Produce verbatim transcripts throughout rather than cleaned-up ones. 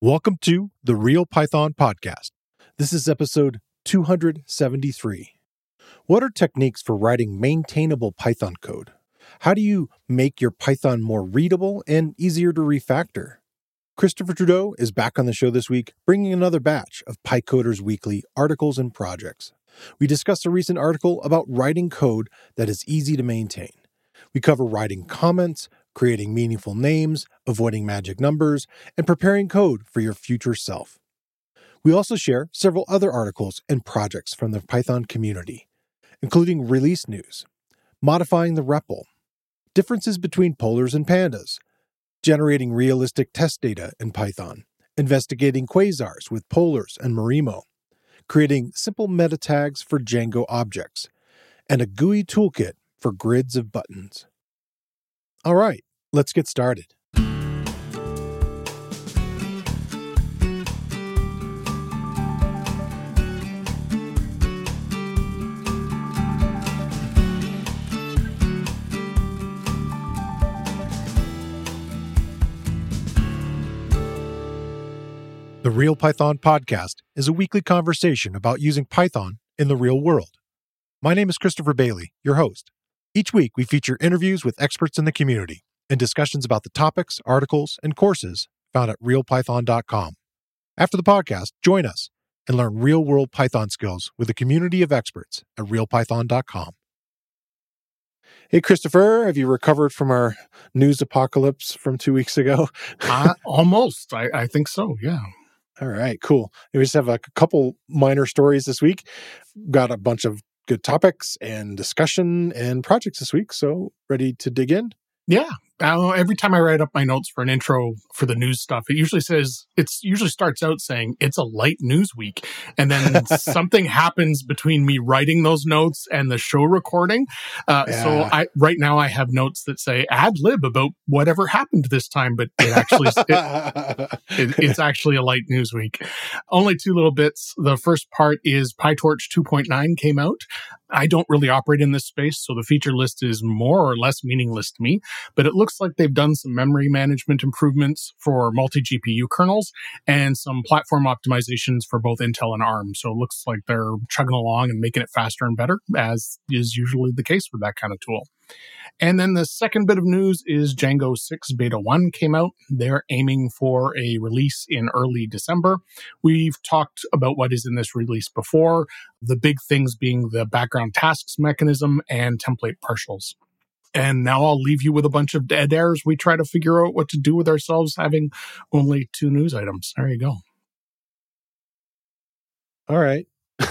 Welcome to the Real Python Podcast. This is episode two hundred seventy-three. What are techniques for writing maintainable Python code? How do you make your Python more readable and easier to refactor? Christopher Trudeau is back on the show this week, bringing another batch of PyCoders Weekly articles and projects. We discuss a recent article about writing code that is easy to maintain. We cover writing comments, creating meaningful names, avoiding magic numbers, and preparing code for your future self. We also share several other articles and projects from the Python community, including release news, modifying the R E P L, differences between polars and pandas, generating realistic test data in Python, investigating quasars with polars and Marimo, creating simple meta tags for Django objects, and a G U I toolkit for grids of buttons. All right, let's get started. The Real Python Podcast is a weekly conversation about using Python in the real world. My name is Christopher Bailey, your host. Each week, we feature interviews with experts in the community and discussions about the topics, articles, and courses found at real python dot com. After the podcast, join us and learn real-world Python skills with a community of experts at real python dot com. Hey, Christopher, have you recovered from our news apocalypse from two weeks ago? uh, almost. I, I think so, yeah. All right, cool. We just have a couple minor stories this week. Got a bunch of good topics and discussion and projects this week, so ready to dig in? Yeah. Uh, every time I write up my notes for an intro for the news stuff, it usually says, it's usually starts out saying it's a light news week. And then something happens between me writing those notes and the show recording. Uh, yeah. So I right now I have notes that say ad lib about whatever happened this time, but it actually it, it, it's actually a light news week. Only two little bits. The first part is PyTorch two point nine came out. I don't really operate in this space, so the feature list is more or less meaningless to me, but it looks like they've done some memory management improvements for multi-G P U kernels and some platform optimizations for both Intel and ARM. So it looks like they're chugging along and making it faster and better, as is usually the case with that kind of tool. And then the second bit of news is Django six Beta one came out. They're aiming for a release in early December. We've talked about what is in this release before, the big things being the background tasks mechanism and template partials. And now I'll leave you with a bunch of dead airs. We try to figure out what to do with ourselves having only two news items. There you go. All right.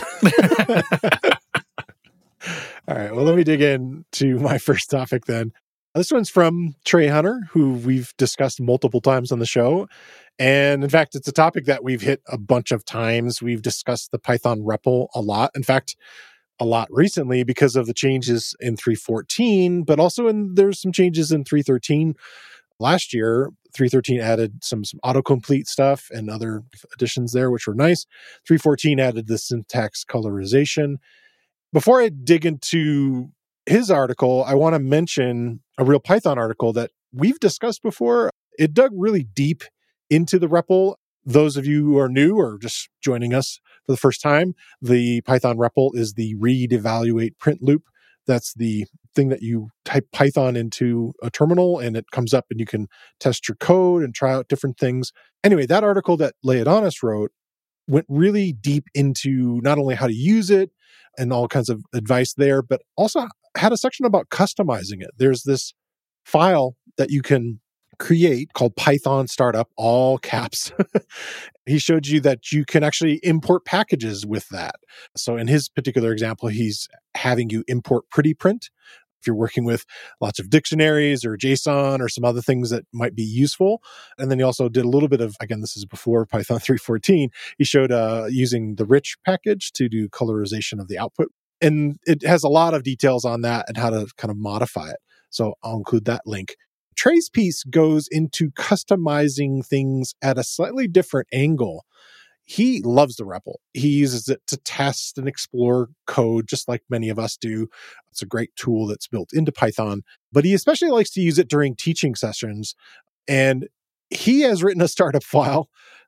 All right, well, let me dig into my first topic then. This one's from Trey Hunter, who we've discussed multiple times on the show. And in fact, it's a topic that we've hit a bunch of times. We've discussed the Python R E P L a lot. In fact, a lot recently because of the changes in three fourteen, but also in there's some changes in three thirteen. Last year, three thirteen added some, some autocomplete stuff and other additions there, which were nice. three fourteen added the syntax colorization. Before I dig into his article, I want to mention a Real Python article that we've discussed before. It dug really deep into the R E P L. Those of you who are new or just joining us for the first time, the Python R E P L is the read, evaluate, print loop. That's the thing that you type Python into a terminal and it comes up and you can test your code and try out different things. Anyway, that article that Leodonis wrote went really deep into not only how to use it and all kinds of advice there, but also had a section about customizing it. There's this file that you can create called Python Startup, all caps. He showed you that you can actually import packages with that. So in his particular example, he's having you import PrettyPrint. If you're working with lots of dictionaries or JSON or some other things that might be useful. And then he also did a little bit of, again, this is before Python three fourteen, he showed uh, using the rich package to do colorization of the output. And it has a lot of details on that and how to kind of modify it. So I'll include that link. Trey's piece goes into customizing things at a slightly different angle. He loves the R E P L. He uses it to test and explore code, just like many of us do. It's a great tool that's built into Python, but he especially likes to use it during teaching sessions. And he has written a startup file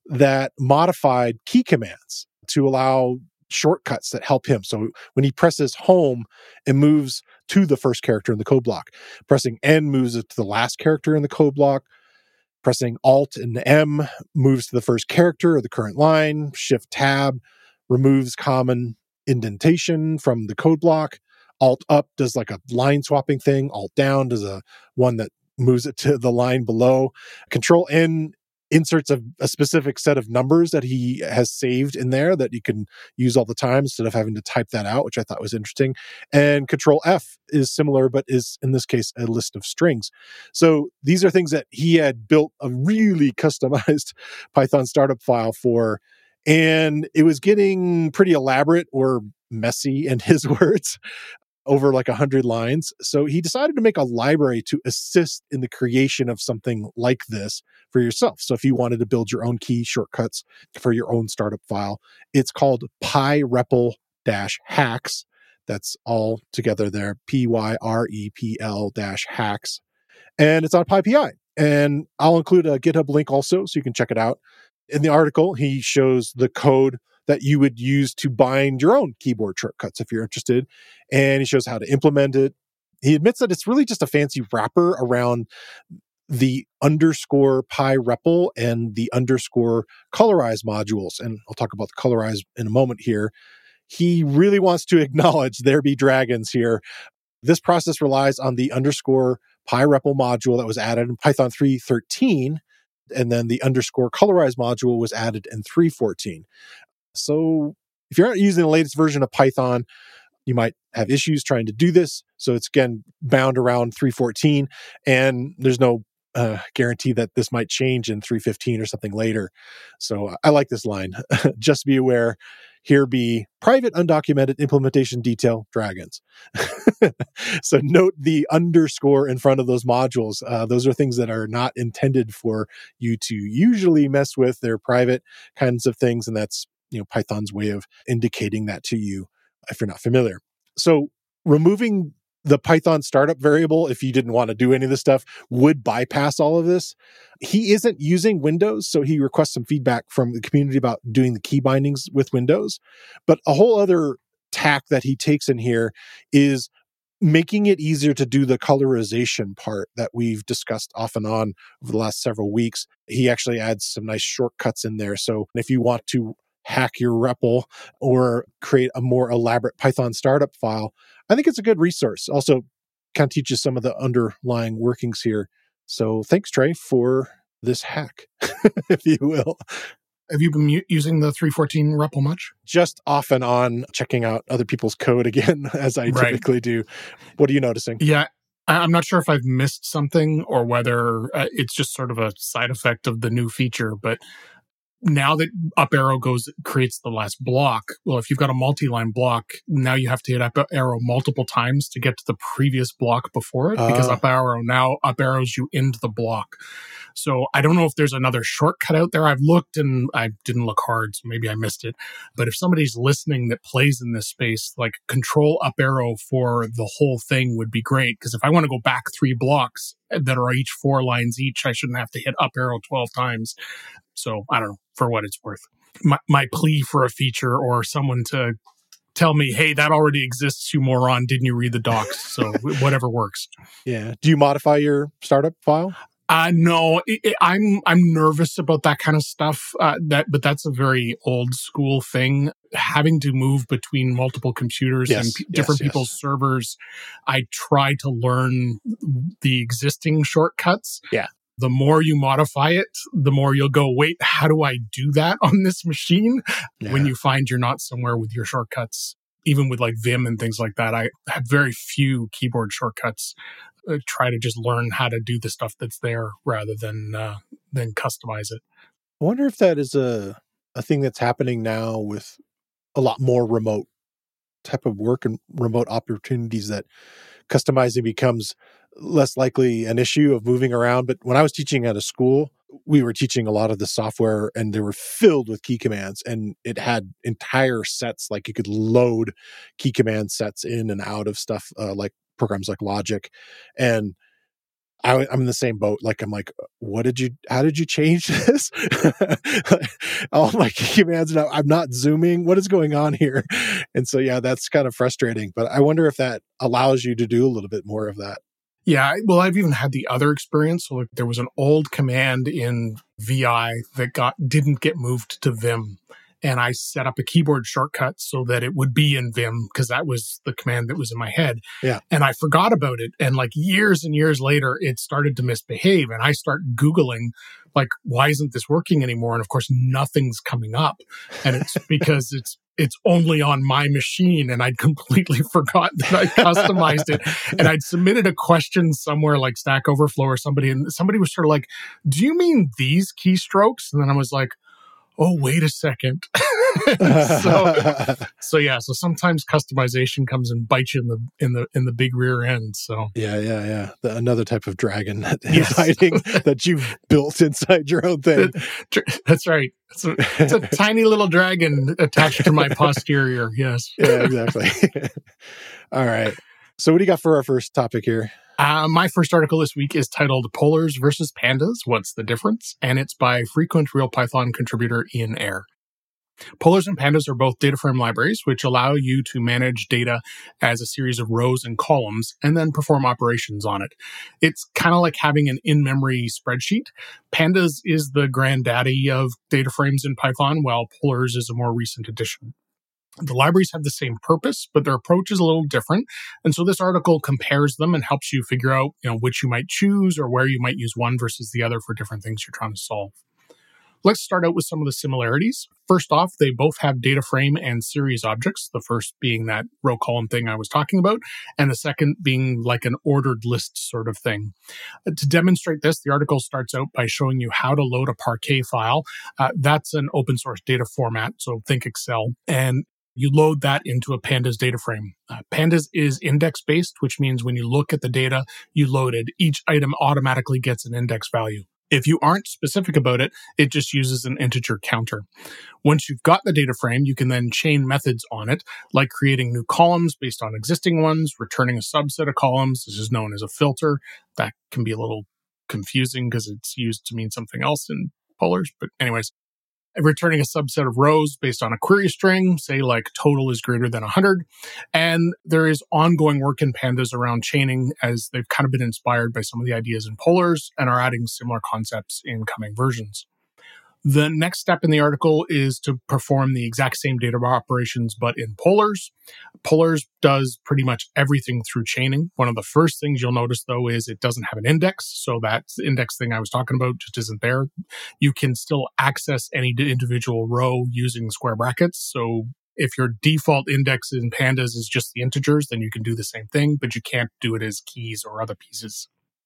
that modified key commands to allow shortcuts that help him. So when he presses home, it moves to the first character in the code block. Pressing N moves it to the last character in the code block. Pressing Alt and M moves to the first character of the current line. Shift Tab removes common indentation from the code block. Alt up does like a line swapping thing. Alt down does a one that moves it to the line below. Control N inserts a, a specific set of numbers that he has saved in there that you can use all the time instead of having to type that out, which I thought was interesting. And Control F is similar, but is in this case a list of strings. So these are things that he had built a really customized Python startup file for, and it was getting pretty elaborate or messy in his words, over like a hundred lines. So he decided to make a library to assist in the creation of something like this for yourself. So if you wanted to build your own key shortcuts for your own startup file, it's called pyrepl-hacks. That's all together there, P Y R E P L dash hacks. And it's on PyPI. And I'll include a GitHub link also so you can check it out. In the article, he shows the code that you would use to bind your own keyboard shortcuts if you're interested. And he shows how to implement it. He admits that it's really just a fancy wrapper around the underscore pyrepl and the underscore colorize modules. And I'll talk about the colorize in a moment here. He really wants to acknowledge there be dragons here. This process relies on the underscore pyrepl module that was added in Python three thirteen. And then the underscore colorize module was added in three fourteen. So if you're not using the latest version of Python, you might have issues trying to do this. So it's, again, bound around three fourteen, and there's no uh, guarantee that this might change in three fifteen or something later. So I like this line. Just be aware, here be private undocumented implementation detail dragons. So note the underscore in front of those modules. Uh, those are things that are not intended for you to usually mess with. They're private kinds of things, and that's, you know, Python's way of indicating that to you if you're not familiar. So removing the Python startup variable, if you didn't want to do any of this stuff, would bypass all of this. He isn't using Windows, so he requests some feedback from the community about doing the key bindings with Windows. But a whole other tack that he takes in here is making it easier to do the colorization part that we've discussed off and on over the last several weeks. He actually adds some nice shortcuts in there. So if you want to hack your R E P L or create a more elaborate Python startup file, I think it's a good resource. Also kind of teaches some of the underlying workings here. So thanks, Trey, for this hack, if you will. Have you been u- using the three fourteen R E P L much? Just off and on, checking out other people's code again, as I Right. typically do. What are you noticing? Yeah, I- I'm not sure if I've missed something or whether uh, it's just sort of a side effect of the new feature, but now that up arrow goes creates the last block, well, if you've got a multi-line block, now you have to hit up arrow multiple times to get to the previous block before it, uh. because up arrow now up arrows you into the block. So I don't know if there's another shortcut out there. I've looked and I didn't look hard, so maybe I missed it. But if somebody's listening that plays in this space, like control up arrow for the whole thing would be great. Because if I want to go back three blocks that are each four lines each, I shouldn't have to hit up arrow twelve times. So I don't know, for what it's worth. My, my plea for a feature or someone to tell me, hey, that already exists, you moron. Didn't you read the docs? So whatever works. Yeah. Do you modify your startup file? Uh, no, it, it, I'm I'm nervous about that kind of stuff. Uh, that, but that's a very old school thing. Having to move between multiple computers yes, and p- different yes, people's yes. servers, I try to learn the existing shortcuts. Yeah. The more you modify it, the more you'll go, wait, how do I do that on this machine? Yeah. When you find you're not somewhere with your shortcuts, even with like Vim and things like that, I have very few keyboard shortcuts. I try to just learn how to do the stuff that's there rather than uh, than customize it. I wonder if that is a a thing that's happening now with a lot more remote type of work and remote opportunities, that customizing becomes less likely an issue of moving around. But when I was teaching at a school, we were teaching a lot of the software and they were filled with key commands, and it had entire sets, like you could load key command sets in and out of stuff, uh, like programs like Logic. And I, I'm in the same boat. Like, I'm like, what did you, how did you change this? All my commands now, I'm not zooming. What is going on here? And so, yeah, that's kind of frustrating. But I wonder if that allows you to do a little bit more of that. Yeah, well, I've even had the other experience. So like, there was an old command in V I that got didn't get moved to Vim. And I set up a keyboard shortcut so that it would be in Vim because that was the command that was in my head. Yeah. And I forgot about it. And like years and years later, it started to misbehave. And I start Googling, like, why isn't this working anymore? And of course, nothing's coming up. And it's because it's it's only on my machine. And I'd completely forgotten that I customized it. And I'd submitted a question somewhere like Stack Overflow or somebody. And somebody was sort of like, do you mean these keystrokes? And then I was like, oh, wait a second. so, so yeah, so sometimes customization comes and bites you in the in the in the big rear end. So yeah, yeah, yeah. The, another type of dragon that is Yes. hiding that you've built inside your own thing. That- that's right. It's a, it's a tiny little dragon attached to my posterior. Yes. Yeah, exactly. All right. So what do you got for our first topic here? Uh, my first article this week is titled Polars versus Pandas, What's the Difference? And it's by frequent RealPython contributor Ian Eyre. Polars and Pandas are both data frame libraries, which allow you to manage data as a series of rows and columns and then perform operations on it. It's kind of like having an in-memory spreadsheet. Pandas is the granddaddy of data frames in Python, while Polars is a more recent addition. The libraries have the same purpose, but their approach is a little different. And so this article compares them and helps you figure out, you know, which you might choose or where you might use one versus the other for different things you're trying to solve. Let's start out with some of the similarities. First off, they both have data frame and series objects, the first being that row column thing I was talking about, and the second being like an ordered list sort of thing. Uh, to demonstrate this, the article starts out by showing you how to load a Parquet file. Uh, that's an open source data format, so think Excel. And you load that into a Pandas data frame. Uh, Pandas is index-based, which means when you look at the data you loaded, each item automatically gets an index value. If you aren't specific about it, it just uses an integer counter. Once you've got the data frame, you can then chain methods on it, like creating new columns based on existing ones, returning a subset of columns. This is known as a filter. That can be a little confusing because it's used to mean something else in Polars. But anyways, returning a subset of rows based on a query string, say like total is greater than one hundred. And there is ongoing work in Pandas around chaining, as they've kind of been inspired by some of the ideas in Polars and are adding similar concepts in coming versions. The next step in the article is to perform the exact same data operations, but in Polars. Polars does pretty much everything through chaining. One of the first things you'll notice, though, is it doesn't have an index. So that index thing I was talking about just isn't there. You can still access any individual row using square brackets. So if your default index in Pandas is just the integers, then you can do the same thing, but you can't do it as keys or other pieces.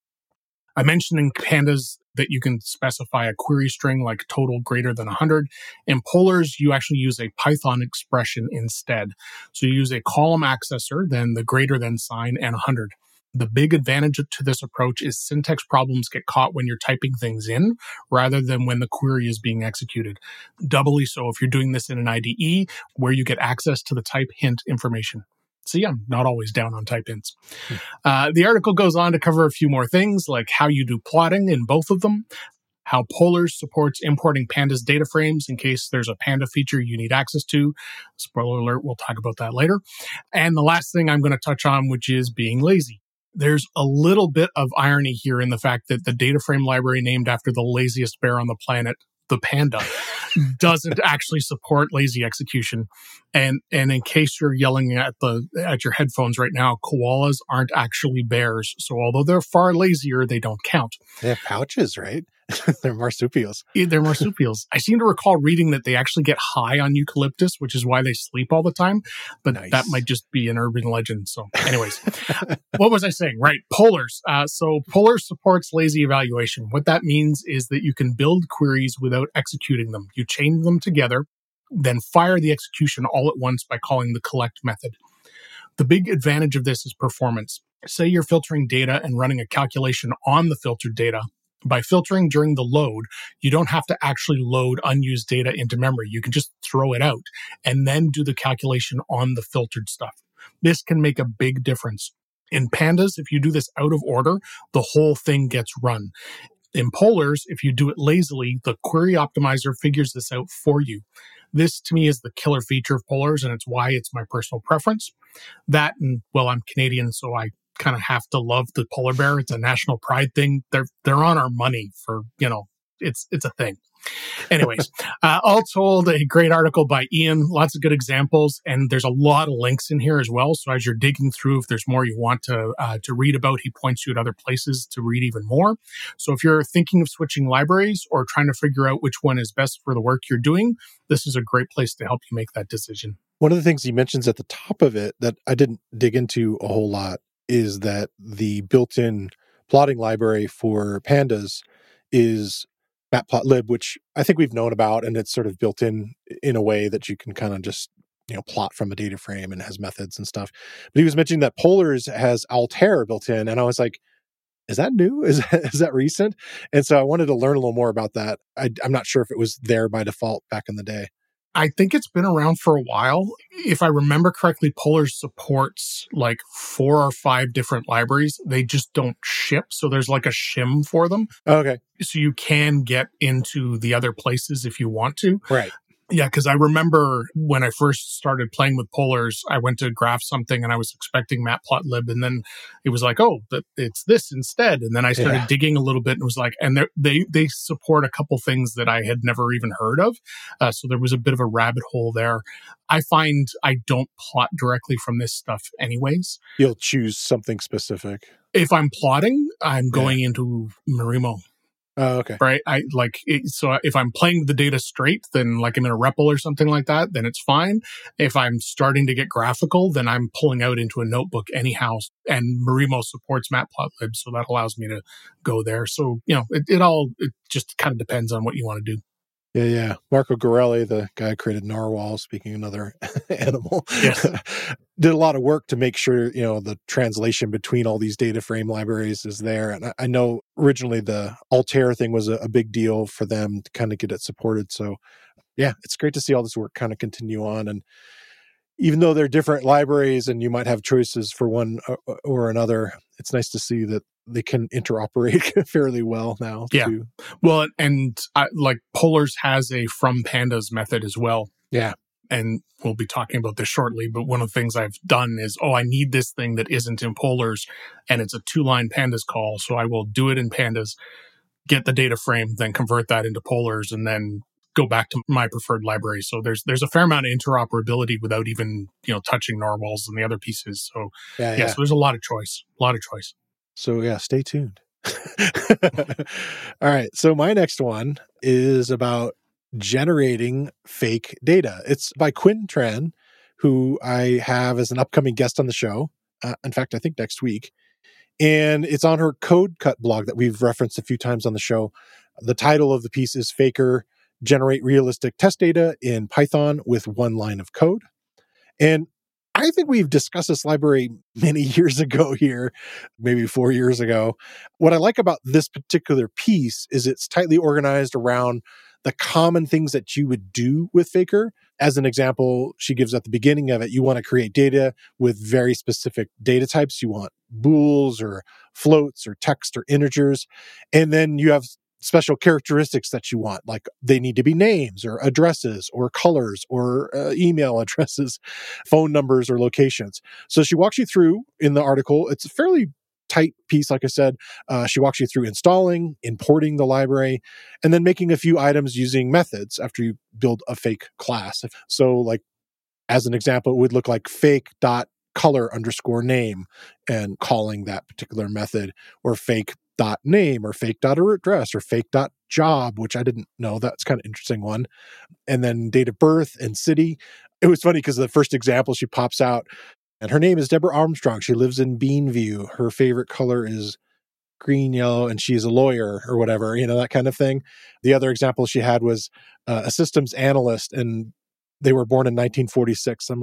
I mentioned in Pandas that you can specify a query string like total greater than one hundred. In Polars, you actually use a Python expression instead. So you use a column accessor, then the greater than sign, and one hundred. The big advantage to this approach is syntax problems get caught when you're typing things in rather than when the query is being executed. Doubly so if you're doing this in an I D E where you get access to the type hint information. See, I'm not always down on type hints. Hmm. Uh, the article goes on to cover a few more things, like how you do plotting in both of them, how Polars supports importing Pandas data frames in case there's a Panda feature you need access to. Spoiler alert, we'll talk about that later. And the last thing I'm going to touch on, which is being lazy. There's a little bit of irony here in the fact that the data frame library named after the laziest bear on the planet, the panda, doesn't actually support lazy execution. And and in case you're yelling at the at your headphones right now, koalas aren't actually bears. So although they're far lazier, they don't count. They have pouches, right? They're marsupials. They're marsupials. I seem to recall reading that they actually get high on eucalyptus, which is why they sleep all the time. But nice. That might just be an urban legend. So anyways, what was I saying? Right, Polars. Uh, so Polars supports lazy evaluation. What that means is that you can build queries without executing them. You chain them together, then fire the execution all at once by calling the collect method. The big advantage of this is performance. Say you're filtering data and running a calculation on the filtered data. By filtering during the load, you don't have to actually load unused data into memory. You can just throw it out and then do the calculation on the filtered stuff. This can make a big difference. In pandas, if you do this out of order, the whole thing gets run. In polars, if you do it lazily, the query optimizer figures this out for you. This, to me, is the killer feature of polars, and it's why it's my personal preference. That, and, well, I'm Canadian, so I kind of have to love the polar bear. It's a national pride thing. They're they're on our money for, you know, it's it's a thing. Anyways, uh, all told, a great article by Ian, lots of good examples, and there's a lot of links in here as well. So as you're digging through, if there's more you want to uh, to read about, he points you at other places to read even more. So if you're thinking of switching libraries or trying to figure out which one is best for the work you're doing, this is a great place to help you make that decision. One of the things he mentions at the top of it that I didn't dig into a whole lot is that the built-in plotting library for pandas is Matplotlib, which I think we've known about, and it's sort of built in in a way that you can kind of just, you know, plot from a data frame and has methods and stuff. But he was mentioning that Polars has Altair built in, and I was like, is that new? Is that, is that recent? And so I wanted to learn a little more about that. I, I'm not sure if it was there by default back in the day. I think it's been around for a while. If I remember correctly, Polars supports like four or five different libraries. They just don't ship. So there's like a shim for them. Okay. So you can get into the other places if you want to. Right. Yeah, because I remember when I first started playing with Polars, I went to graph something and I was expecting Matplotlib, and then it was like, oh, it's this instead. And then I started yeah. digging a little bit and was like, and they they support a couple things that I had never even heard of. Uh, so there was a bit of a rabbit hole there. I find I don't plot directly from this stuff anyways. You'll choose something specific. If I'm plotting, I'm going yeah. into Marimo. Oh, okay. Right. I like it, so if I'm playing the data straight, then like I'm in a R E P L or something like that, then it's fine. If I'm starting to get graphical, then I'm pulling out into a notebook anyhow. And Marimo supports Matplotlib, so that allows me to go there. So, you know, it, it all, it just kind of depends on what you want to do. Yeah, yeah. Marco Gorelli, the guy who created Narwhal, speaking of another animal, yes. did a lot of work to make sure, you know, the translation between all these data frame libraries is there. And I, I know originally the Altair thing was a, a big deal for them to kind of get it supported. So yeah, it's great to see all this work kind of continue on. And even though they're different libraries and you might have choices for one or, or another, it's nice to see that they can interoperate fairly well now. Yeah. Too. Well, and I, like Polars has a from pandas method as well. Yeah. And we'll be talking about this shortly, but one of the things I've done is, oh, I need this thing that isn't in Polars, and it's a two-line pandas call. So I will do it in pandas, get the data frame, then convert that into Polars, and then go back to my preferred library. So there's there's a fair amount of interoperability without even, you know, touching narwhals and the other pieces. So yeah, yeah. yeah, so there's a lot of choice, a lot of choice. So yeah, stay tuned. All right. So my next one is about generating fake data. It's by Quinn Tran, who I have as an upcoming guest on the show. Uh, in fact, I think next week. And it's on her Code Cut blog that we've referenced a few times on the show. The title of the piece is Faker, Generate Realistic Test Data in Python with One Line of Code. And I think we've discussed this library many years ago here, maybe four years ago. What I like about this particular piece is it's tightly organized around the common things that you would do with Faker. As an example, she gives at the beginning of it, you want to create data with very specific data types. You want bools or floats or text or integers. And then you have special characteristics that you want, like they need to be names or addresses or colors or uh, email addresses, phone numbers or locations. So she walks you through in the article. It's a fairly tight piece, like I said. Uh, she walks you through installing, importing the library, and then making a few items using methods after you build a fake class. So like, as an example, it would look like fake dot color underscore name and calling that particular method, or fake dot name or fake dot address or fake dot job, which I didn't know. That's kind of interesting one. And then date of birth and city. It was funny because the first example she pops out, and her name is Deborah Armstrong. She lives in Beanview. Her favorite color is green, yellow, and she's a lawyer or whatever, you know, that kind of thing. The other example she had was uh, a systems analyst, and they were born in nineteen forty-six. I'm like,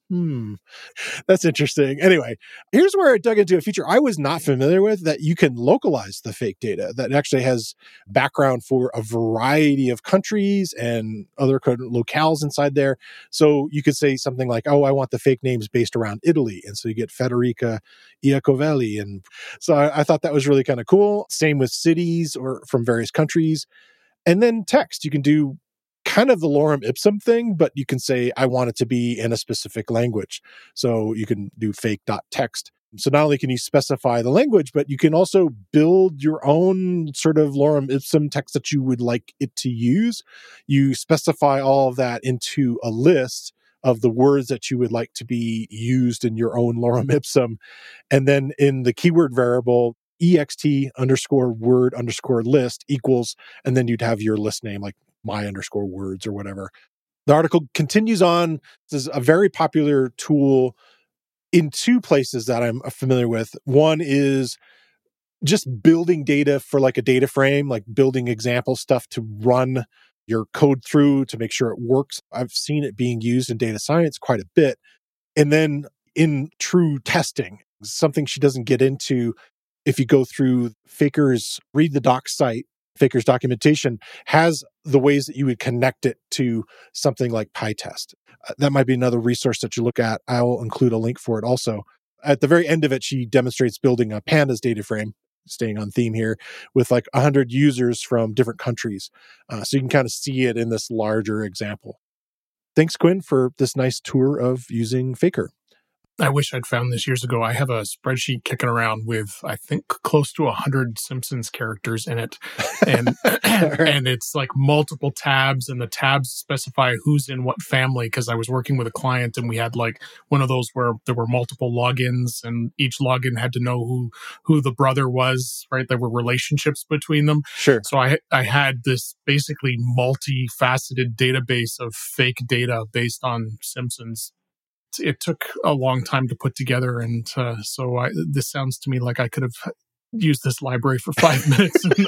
Hmm. That's interesting. Anyway, here's where I dug into a feature I was not familiar with, that you can localize the fake data that actually has background for a variety of countries and other locales inside there. So you could say something like, oh, I want the fake names based around Italy. And so you get Federica Iacovelli. And so I, I thought that was really kind of cool. Same with cities or from various countries. And then text, you can do kind of the lorem ipsum thing, but you can say, I want it to be in a specific language. So you can do fake.text. So not only can you specify the language, but you can also build your own sort of lorem ipsum text that you would like it to use. You specify all of that into a list of the words that you would like to be used in your own lorem ipsum. And then in the keyword variable, ext underscore word underscore list equals, and then you'd have your list name, like my underscore words or whatever. The article continues on. This is a very popular tool in two places that I'm familiar with. One is just building data for like a data frame, like building example stuff to run your code through to make sure it works. I've seen it being used in data science quite a bit. And then in true testing, something she doesn't get into, if you go through Faker's Read the Doc site, Faker's documentation has the ways that you would connect it to something like PyTest. Uh, that might be another resource that you look at. I'll include a link for it also. At the very end of it, she demonstrates building a Pandas data frame, staying on theme here, with like one hundred users from different countries. Uh, so you can kind of see it in this larger example. Thanks, Quinn, for this nice tour of using Faker. I wish I'd found this years ago. I have a spreadsheet kicking around with, I think, close to one hundred Simpsons characters in it. And right. and it's like multiple tabs, and the tabs specify who's in what family, because I was working with a client and we had like one of those where there were multiple logins and each login had to know who who the brother was, right? There were relationships between them. Sure. So I, I had this basically multifaceted database of fake data based on Simpsons. It took a long time to put together, and uh, so I, this sounds to me like I could have used this library for five minutes and,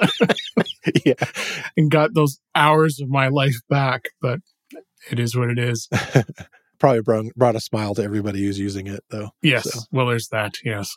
yeah. and got those hours of my life back, but it is what it is. Probably brought, brought a smile to everybody who's using it, though. Yes, so. Well, there's that, yes.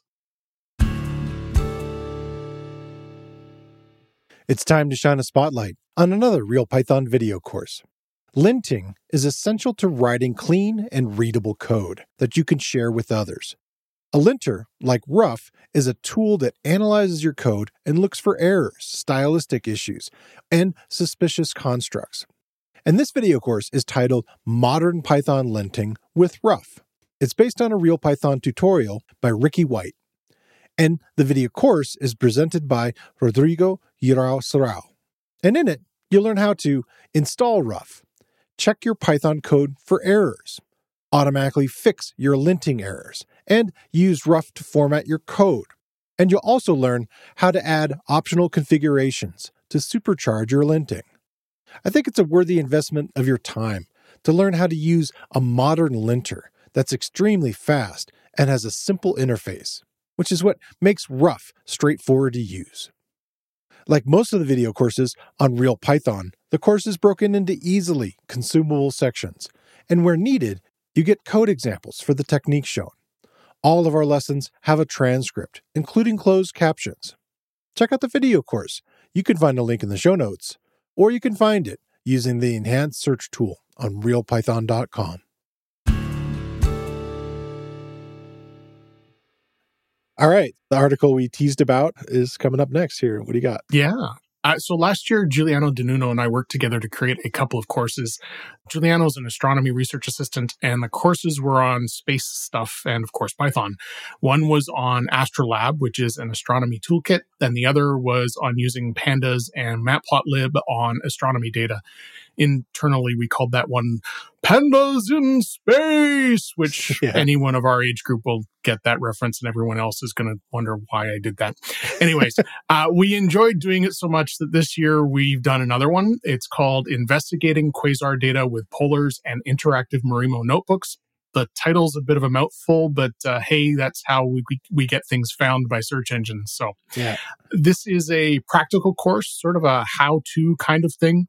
It's time to shine a spotlight on another RealPython video course. Linting is essential to writing clean and readable code that you can share with others. A linter, like Rough, is a tool that analyzes your code and looks for errors, stylistic issues, and suspicious constructs. And this video course is titled Modern Python Linting with Rough. It's based on a RealPython tutorial by Ricky White. And the video course is presented by Rodrigo Irao-Serrao. And in it, you'll learn how to install Rough, check your Python code for errors, automatically fix your linting errors, and use Rough to format your code. And you'll also learn how to add optional configurations to supercharge your linting. I think it's a worthy investment of your time to learn how to use a modern linter that's extremely fast and has a simple interface, which is what makes Rough straightforward to use. Like most of the video courses on RealPython, the course is broken into easily consumable sections, and where needed, you get code examples for the techniques shown. All of our lessons have a transcript, including closed captions. Check out the video course. You can find a link in the show notes, or you can find it using the enhanced search tool on real python dot com. All right. The article we teased about is coming up next here. What do you got? Yeah. Uh, so last year, Giuliano DeNuno and I worked together to create a couple of courses. Giuliano is an astronomy research assistant, and the courses were on space stuff and, of course, Python. One was on Astrolab, which is an astronomy toolkit, and the other was on using Pandas and Matplotlib on astronomy data. Internally, we called that one Pandas in Space, which yeah. anyone of our age group will get that reference, and everyone else is going to wonder why I did that. Anyways, uh, we enjoyed doing it so much that this year we've done another one. It's called Investigating Quasar Data with Polars and Interactive Marimo Notebooks. The title's a bit of a mouthful, but uh, hey, that's how we, we get things found by search engines. So yeah. This is a practical course, sort of a how-to kind of thing.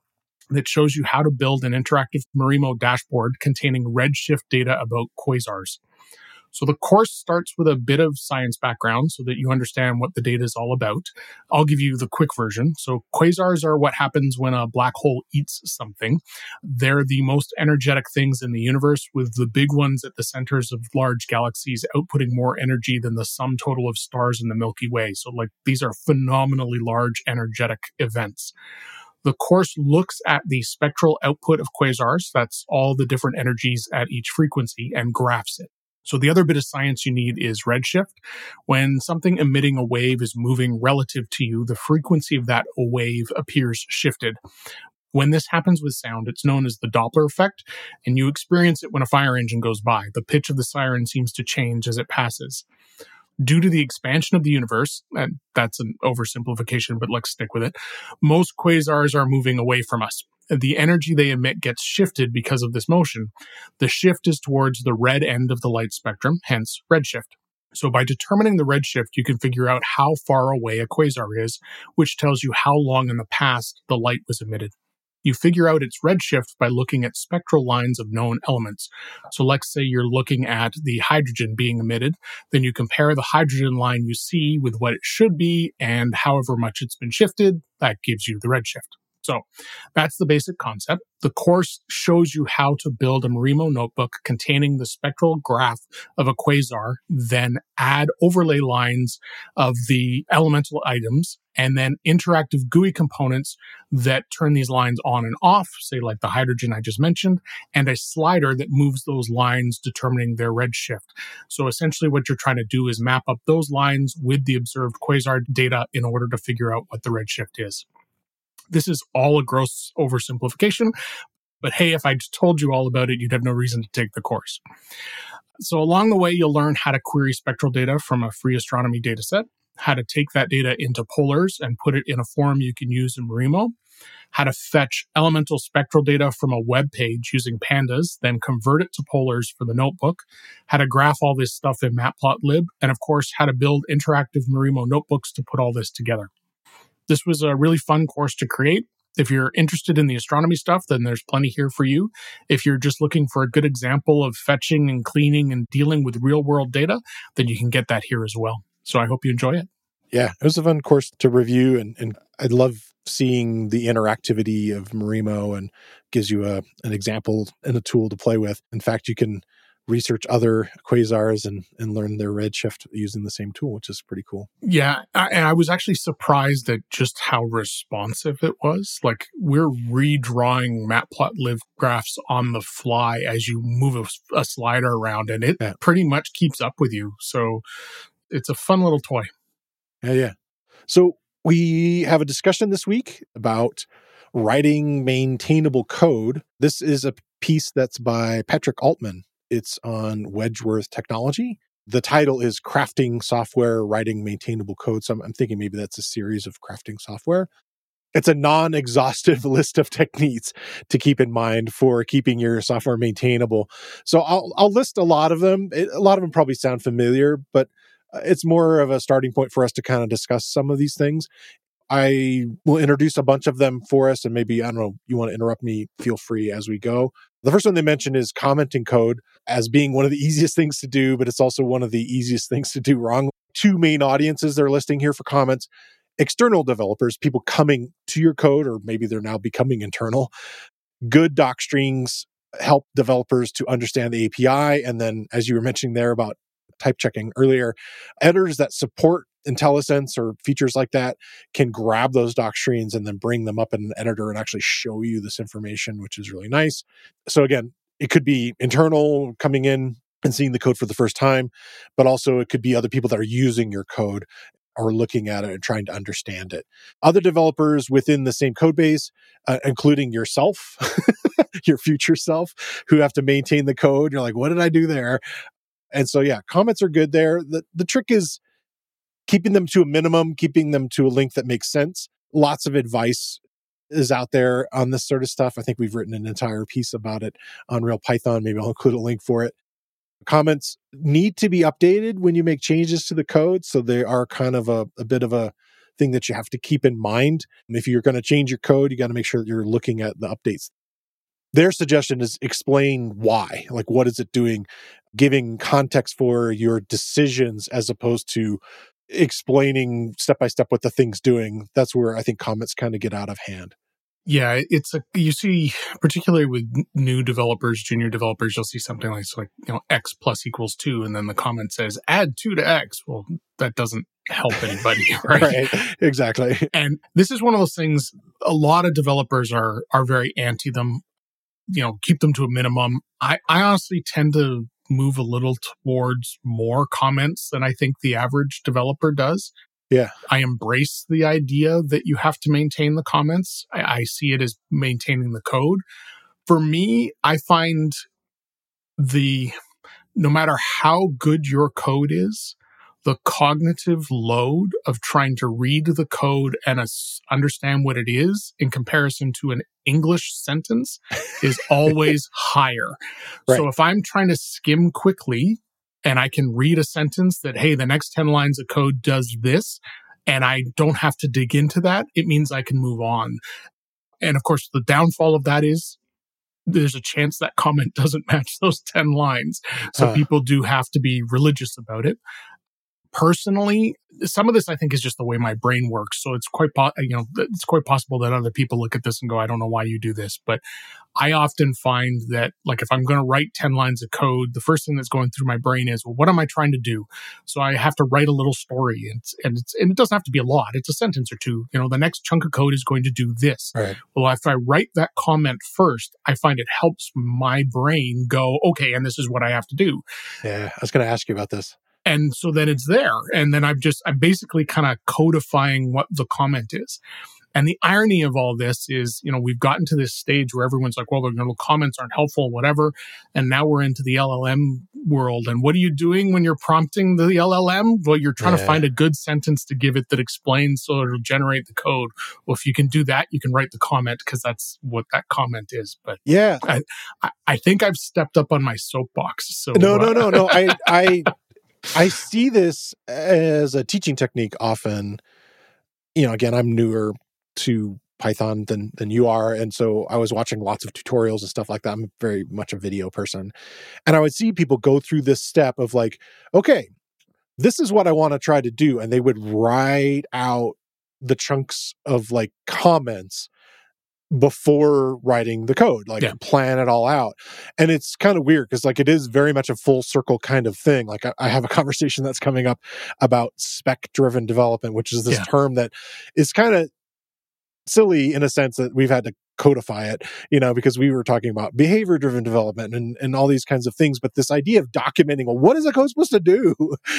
that shows you how to build an interactive Maremo dashboard containing redshift data about quasars. So the course starts with a bit of science background so that you understand what the data is all about. I'll give you the quick version. So quasars are what happens when a black hole eats something. They're the most energetic things in the universe, with the big ones at the centers of large galaxies outputting more energy than the sum total of stars in the Milky Way. So like these are phenomenally large energetic events. The course looks at the spectral output of quasars, that's all the different energies at each frequency, and graphs it. So the other bit of science you need is redshift. When something emitting a wave is moving relative to you, the frequency of that wave appears shifted. When this happens with sound, it's known as the Doppler effect, and you experience it when a fire engine goes by. The pitch of the siren seems to change as it passes. Due to the expansion of the universe, and that's an oversimplification, but let's stick with it, most quasars are moving away from us. The energy they emit gets shifted because of this motion. The shift is towards the red end of the light spectrum, hence redshift. So by determining the redshift, you can figure out how far away a quasar is, which tells you how long in the past the light was emitted. You figure out its redshift by looking at spectral lines of known elements. So let's say you're looking at the hydrogen being emitted, then you compare the hydrogen line you see with what it should be, and however much it's been shifted, that gives you the redshift. So that's the basic concept. The course shows you how to build a Maremo notebook containing the spectral graph of a quasar, then add overlay lines of the elemental items, and then interactive G U I components that turn these lines on and off, say like the hydrogen I just mentioned, and a slider that moves those lines determining their redshift. So essentially what you're trying to do is map up those lines with the observed quasar data in order to figure out what the redshift is. This is all a gross oversimplification, but hey, if I just told you all about it, you'd have no reason to take the course. So along the way, you'll learn how to query spectral data from a free astronomy dataset, how to take that data into polars and put it in a form you can use in Maremo, how to fetch elemental spectral data from a web page using pandas, then convert it to polars for the notebook, how to graph all this stuff in Matplotlib, and of course, how to build interactive Maremo notebooks to put all this together. This was a really fun course to create. If you're interested in the astronomy stuff, then there's plenty here for you. If you're just looking for a good example of fetching and cleaning and dealing with real-world data, then you can get that here as well. So I hope you enjoy it. Yeah, it was a fun course to review, and, and I love seeing the interactivity of Maremo, and gives you a an example and a tool to play with. In fact, you can research other quasars and, and learn their redshift using the same tool, which is pretty cool. Yeah, I, and I was actually surprised at just how responsive it was. Like, we're redrawing Matplotlib graphs on the fly as you move a, a slider around, and it yeah. pretty much keeps up with you. So it's a fun little toy. Yeah, yeah. So we have a discussion this week about writing maintainable code. This is a piece that's by Patrick Altman. It's on Wedgeworth Technology. The title is Crafting Software, Writing Maintainable Code. So I'm, I'm thinking maybe that's a series of crafting software. It's a non-exhaustive list of techniques to keep in mind for keeping your software maintainable. So I'll, I'll list a lot of them. It, a lot of them probably sound familiar, but it's more of a starting point for us to kind of discuss some of these things. I will introduce a bunch of them for us, and maybe, I don't know, you want to interrupt me, feel free as we go. The first one they mentioned is commenting code as being one of the easiest things to do, but it's also one of the easiest things to do wrong. Two main audiences they're listing here for comments: external developers, people coming to your code, or maybe they're now becoming internal. Good doc strings help developers to understand the A P I. And then, as you were mentioning there about type checking earlier, editors that support IntelliSense or features like that can grab those doc strings and then bring them up in an editor and actually show you this information, which is really nice. So again, it could be internal coming in and seeing the code for the first time, but also it could be other people that are using your code or looking at it and trying to understand it. Other developers within the same code base, uh, including yourself, your future self, who have to maintain the code. You're like, what did I do there? And so, yeah, comments are good there. The, the trick is keeping them to a minimum, keeping them to a length that makes sense. Lots of advice is out there on this sort of stuff. I think we've written an entire piece about it on RealPython. Maybe I'll include a link for it. Comments need to be updated when you make changes to the code. So they are kind of a, a bit of a thing that you have to keep in mind. If you're going to change your code, you got to make sure that you're looking at the updates. Their suggestion is explain why, like what is it doing, giving context for your decisions as opposed to explaining step by step what the thing's doing. That's where I think comments kind of get out of hand. Yeah, it's a, you see, particularly with new developers, junior developers, you'll see something like, like, you know, X plus equals two, and then the comment says, add two to X. Well, that doesn't help anybody, right? Right, exactly. And this is one of those things, a lot of developers are are very anti them, you know, keep them to a minimum. I, I honestly tend to move a little towards more comments than I think the average developer does. Yeah. I embrace the idea that you have to maintain the comments. I, I see it as maintaining the code. For me, I find the, no matter how good your code is, the cognitive load of trying to read the code and as, understand what it is in comparison to an English sentence is always higher. Right. So if I'm trying to skim quickly, and I can read a sentence that, hey, the next ten lines of code does this, and I don't have to dig into that, it means I can move on. And of course, the downfall of that is there's a chance that comment doesn't match those ten lines. So huh. people do have to be religious about it. Personally, some of this I think is just the way my brain works. So it's quite, po- you know, it's quite possible that other people look at this and go, I don't know why you do this. But I often find that, like, if I'm going to write ten lines of code, the first thing that's going through my brain is, well, what am I trying to do? So I have to write a little story, and and it's and it doesn't have to be a lot. It's a sentence or two. You know, the next chunk of code is going to do this. Right. Well, if I write that comment first, I find it helps my brain go, okay, and this is what I have to do. Yeah, I was going to ask you about this. And so then it's there. And then I'm just, I'm basically kind of codifying what the comment is. And the irony of all this is, you know, we've gotten to this stage where everyone's like, well, the little comments aren't helpful, whatever. And now we're into the L L M world. And what are you doing when you're prompting the L L M? Well, you're trying yeah. to find a good sentence to give it that explains so it'll generate the code. Well, if you can do that, you can write the comment because that's what that comment is. But yeah, I, I think I've stepped up on my soapbox. So no, uh, no, no, no. I, I, I see this as a teaching technique often. You know, again, I'm newer to Python than than you are, and so I was watching lots of tutorials and stuff like that. I'm very much a video person, and I would see people go through this step of like, okay, this is what I want to try to do, and they would write out the chunks of like comments before writing the code, like yeah. plan it all out. And it's kind of weird because like it is very much a full circle kind of thing. Like I, I have a conversation that's coming up about spec driven development, which is this yeah. term that is kind of silly in a sense that we've had to codify it, you know, because we were talking about behavior driven development and, and all these kinds of things. But this idea of documenting, well, what is a code supposed to do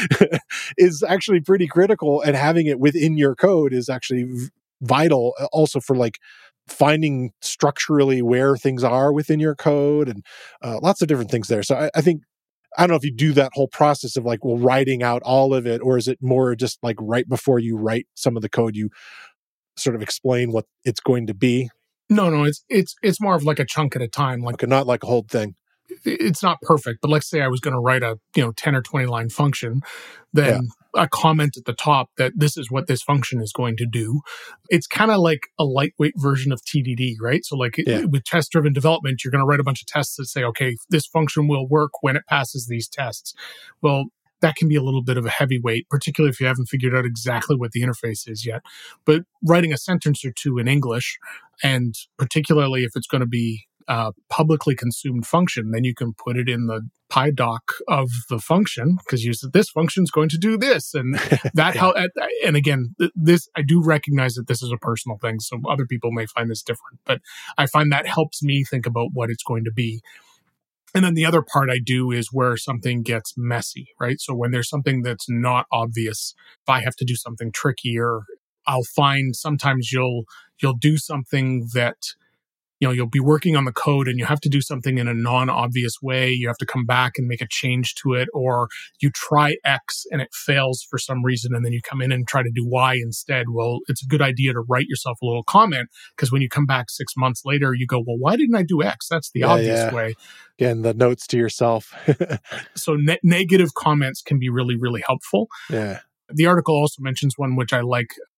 is actually pretty critical. And having it within your code is actually v- vital also for like finding structurally where things are within your code and uh, lots of different things there. So I, I think, I don't know if you do that whole process of like, well, writing out all of it, or is it more just like right before you write some of the code, you sort of explain what it's going to be? No, no, it's it's it's more of like a chunk at a time. Like okay, not like a whole thing. It's not perfect, but let's say I was going to write a you know ten or twenty line function, then yeah. a comment at the top that this is what this function is going to do. It's kind of like a lightweight version of T D D, right? So like yeah. it, with test driven development, you're going to write a bunch of tests that say, okay, this function will work when it passes these tests. Well, that can be a little bit of a heavyweight, particularly if you haven't figured out exactly what the interface is yet. But writing a sentence or two in English, and particularly if it's going to be a publicly consumed function, then you can put it in the PyDoc of the function because you said this function is going to do this, and that yeah. how. And again, this I do recognize that this is a personal thing, so other people may find this different, but I find that helps me think about what it's going to be. And then the other part I do is where something gets messy, right? So when there's something that's not obvious, if I have to do something trickier, I'll find sometimes you'll you'll do something that, you know, you'll be working on the code and you have to do something in a non-obvious way. You have to come back and make a change to it, or you try X and it fails for some reason, and then you come in and try to do Y instead. Well, it's a good idea to write yourself a little comment, because when you come back six months later, you go, well, why didn't I do X? That's the yeah, obvious yeah. way. Again, the notes to yourself. So ne- negative comments can be really, really helpful. Yeah. The article also mentions one which I like.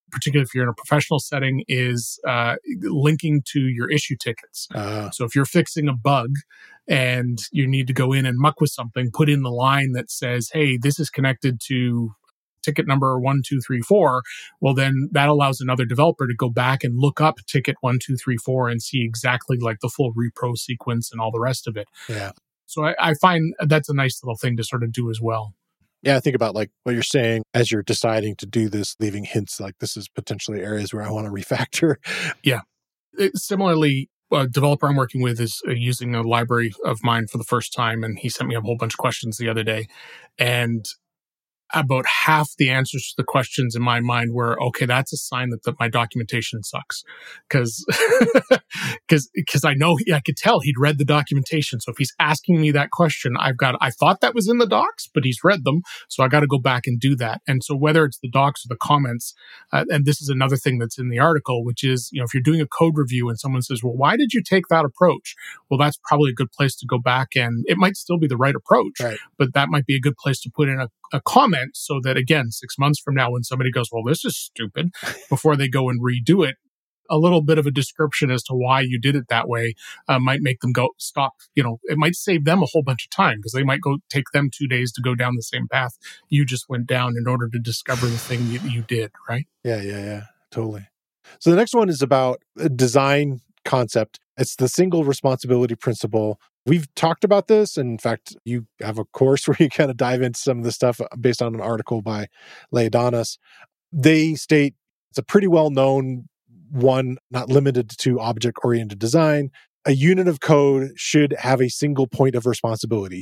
particularly if you're in a professional setting, is uh, linking to your issue tickets. Uh, So if you're fixing a bug and you need to go in and muck with something, put in the line that says, hey, this is connected to ticket number one, two, three, four. Well, then that allows another developer to go back and look up ticket one, two, three, four and see exactly like the full repro sequence and all the rest of it. yeah. So I, I find that's a nice little thing to sort of do as well. Yeah, I think about like what you're saying as you're deciding to do this, leaving hints like this is potentially areas where I want to refactor. Yeah. It, similarly, a developer I'm working with is uh, using a library of mine for the first time, and he sent me a whole bunch of questions the other day. And about half the answers to the questions in my mind were, okay, that's a sign that the, my documentation sucks. Because because because I know, he, I could tell he'd read the documentation. So if he's asking me that question, I've got, I thought that was in the docs, but he's read them. So I got to go back and do that. And so whether it's the docs or the comments, uh, and this is another thing that's in the article, which is, you know, if you're doing a code review and someone says, well, why did you take that approach? Well, that's probably a good place to go back, and it might still be the right approach, Right. but that might be a good place to put in a, a comment so that, again, six months from now, when somebody goes, well, this is stupid, before they go and redo it, a little bit of a description as to why you did it that way uh, might make them go stop. You know, it might save them a whole bunch of time, because they might go take them two days to go down the same path you just went down in order to discover the thing you, you did, right? Yeah, yeah, yeah, totally. So the next one is about a design concept. It's the single responsibility principle. We've talked about this. And in fact, you have a course where you kind of dive into some of the stuff based on an article by Leodanis. They state it's a pretty well-known one, not limited to object-oriented design. A unit of code should have a single point of responsibility.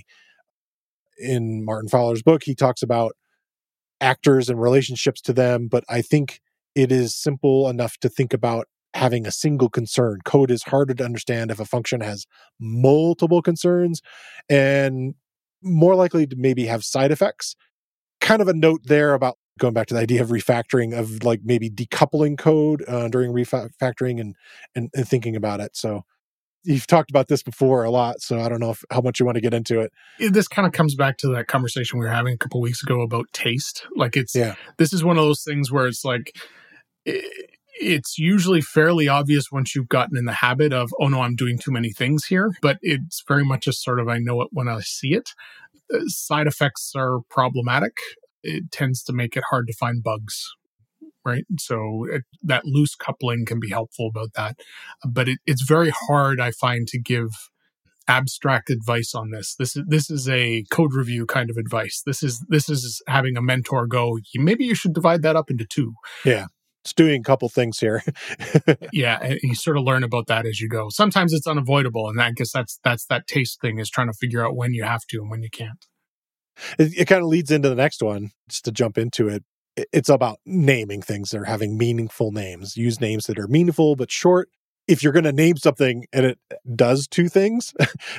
In Martin Fowler's book, he talks about actors and relationships to them, but I think it is simple enough to think about having a single concern. Code is harder to understand if a function has multiple concerns and more likely to maybe have side effects. Kind of a note there about going back to the idea of refactoring, of like maybe decoupling code uh, during refactoring and, and and thinking about it. So you've talked about this before a lot, so I don't know if, how much you want to get into it. This kind of comes back to that conversation we were having a couple of weeks ago about taste. Like it's, yeah. This is one of those things where it's like, it, it's usually fairly obvious once you've gotten in the habit of, oh no, I'm doing too many things here. But it's very much a sort of, I know it when I see it. Uh, side effects are problematic. It tends to make it hard to find bugs, right? So it, that loose coupling can be helpful about that. But it, it's very hard, I find, to give abstract advice on this. This is this is a code review kind of advice. This is this is having a mentor go, maybe you should divide that up into two. Yeah. It's doing a couple things here. Yeah, and you sort of learn about that as you go. Sometimes it's unavoidable, and I guess that's that's that taste thing, is trying to figure out when you have to and when you can't. It, it kind of leads into the next one, just to jump into it. It's about naming things. They're having meaningful names. Use names that are meaningful but short. If you're going to name something and it does two things,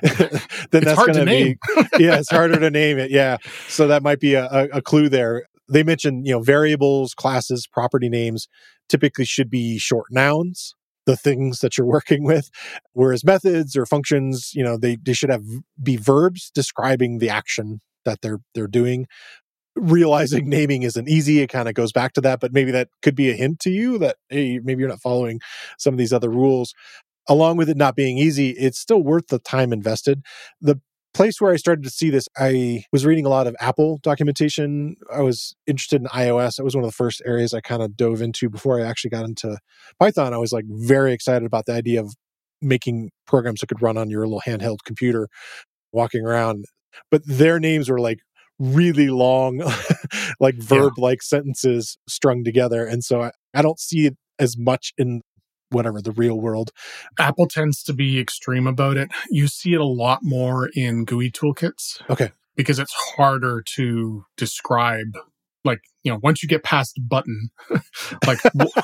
then that's going to be, yeah, it's harder to name it. Yeah. So that might be a, a, a clue there. They mentioned, you know, variables, classes, property names typically should be short nouns, the things that you're working with, whereas methods or functions, you know, they, they should have be verbs describing the action that they're they're doing. Realizing naming isn't easy, it kind of goes back to that, but maybe that could be a hint to you that, hey, maybe you're not following some of these other rules. Along with it not being easy, it's still worth the time invested. The place where I started to see this, I was reading a lot of Apple documentation. I was interested in iOS. It was one of the first areas I kind of dove into before I actually got into Python. I was like very excited about the idea of making programs that could run on your little handheld computer walking around. But their names were like really long, like verb-like yeah. sentences strung together. And so I, I don't see it as much in whatever, the real world. Apple tends to be extreme about it. You see it a lot more in G U I toolkits. Okay. Because it's harder to describe. Like, you know, once you get past button, like,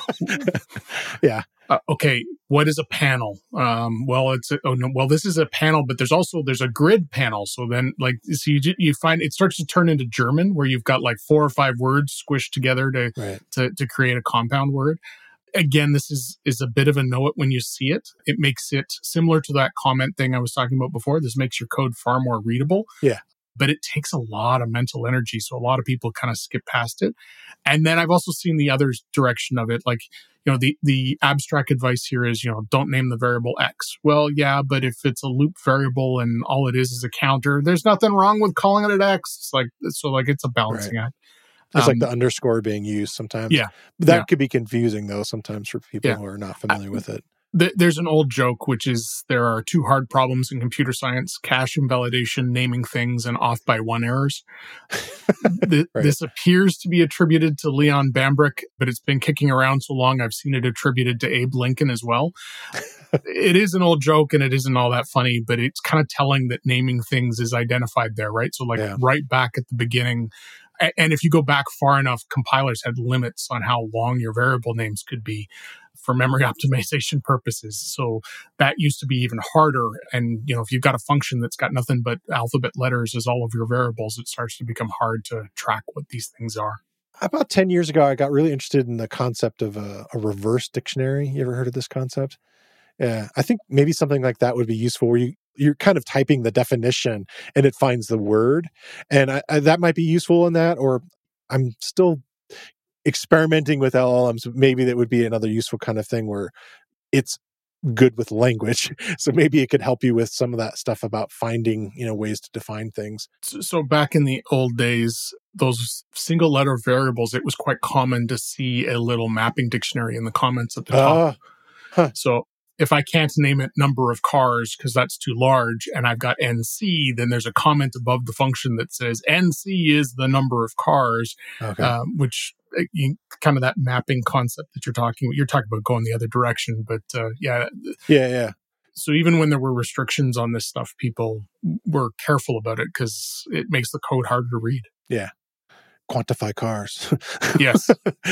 yeah. Uh, okay, what is a panel? Um, well, it's a, oh no, well, this is a panel, but there's also there's a grid panel. So then, like, so you you find it starts to turn into German, where you've got like four or five words squished together to right. to, to create a compound word. Again, this is is a bit of a know it when you see it. It makes it similar to that comment thing I was talking about before. This makes your code far more readable. Yeah. but it takes a lot of mental energy. So a lot of people kind of skip past it. And then I've also seen the other direction of it. Like, you know, the, the abstract advice here is, you know, don't name the variable X. Well, yeah, but if it's a loop variable and all it is is a counter, there's nothing wrong with calling it an X. It's like, so like it's a balancing Right. act. It's Um, like the underscore being used sometimes. Yeah. That yeah. could be confusing, though, sometimes for people Yeah. who are not familiar with it. Th- There's an old joke, which is there are two hard problems in computer science: cache invalidation, naming things, and off by one errors. Th- Right. This appears to be attributed to Leon Bambrick, but it's been kicking around so long, I've seen it attributed to Abe Lincoln as well. It is an old joke and it isn't all that funny, but it's kind of telling that naming things is identified there, right? So like Yeah. right back at the beginning, a- and if you go back far enough, compilers had limits on how long your variable names could be for memory optimization purposes. So that used to be even harder. And, you know, if you've got a function that's got nothing but alphabet letters as all of your variables, it starts to become hard to track what these things are. About ten years ago, I got really interested in the concept of a, a reverse dictionary. You ever heard of this concept? Yeah, I think maybe something like that would be useful where you, you're kind of typing the definition and it finds the word. And I, I, that might be useful in that, or I'm still experimenting with L L Ms. Maybe that would be another useful kind of thing where it's good with language. So maybe it could help you with some of that stuff about finding, you know, ways to define things. So, so back in the old days, those single letter variables, it was quite common to see a little mapping dictionary in the comments at the top. Uh, huh. So if I can't name it number of cars because that's too large and I've got N C, then there's a comment above the function that says N C is the number of cars, Okay. um, which uh, you, kind of that mapping concept that you're talking about. You're talking about going the other direction, but uh, yeah. Yeah, yeah. So even when there were restrictions on this stuff, people were careful about it because it makes the code harder to read. Yeah. Quantify cars. Yes.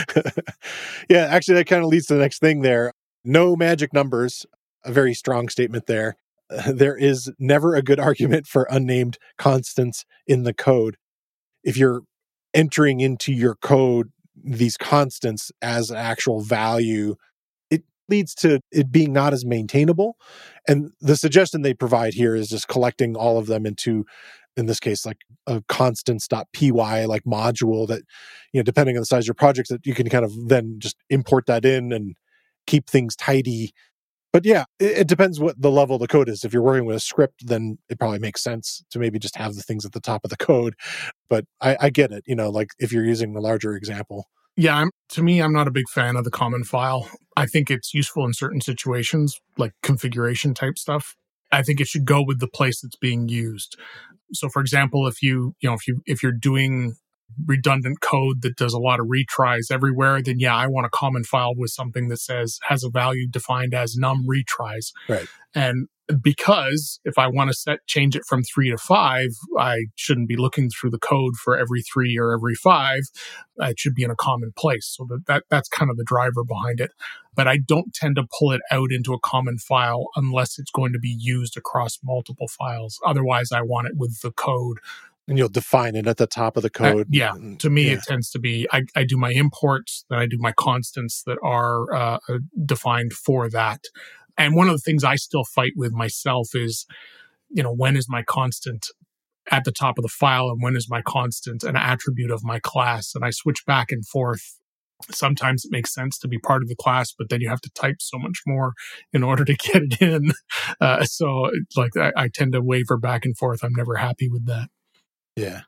Yeah, actually, that kind of leads to the next thing there. No magic numbers, a very strong statement there. Uh, there is never a good argument for unnamed constants in the code. If you're entering into your code these constants as an actual value, it leads to it being not as maintainable. And the suggestion they provide here is just collecting all of them into, in this case, like a constants.py like module that, you know, depending on the size of your project, that you can kind of then just import that in and keep things tidy. But yeah, it, it depends what the level of the code is. If you're working with a script, then it probably makes sense to maybe just have the things at the top of the code. But I, I get it, you know, like if you're using a larger example. Yeah, I'm, to me, I'm not a big fan of the common file. I think it's useful in certain situations, like configuration type stuff. I think it should go with the place it's being used. So, for example, if you, you know, if you if you're doing redundant code that does a lot of retries everywhere, then yeah, I want a common file with something that says has a value defined as num retries. Right. And because if I want to set change it from three to five, I shouldn't be looking through the code for every three or every five. It should be in a common place. So that, that that's kind of the driver behind it. But I don't tend to pull it out into a common file unless it's going to be used across multiple files. Otherwise, I want it with the code. And you'll define it at the top of the code. Uh, yeah. To me, Yeah. it tends to be, I, I do my imports, then I do my constants that are uh, defined for that. And one of the things I still fight with myself is, you know, when is my constant at the top of the file and when is my constant an attribute of my class? And I switch back and forth. Sometimes it makes sense to be part of the class, but then you have to type so much more in order to get it in. Uh, so like I, I tend to waver back and forth. I'm never happy with that. Yeah.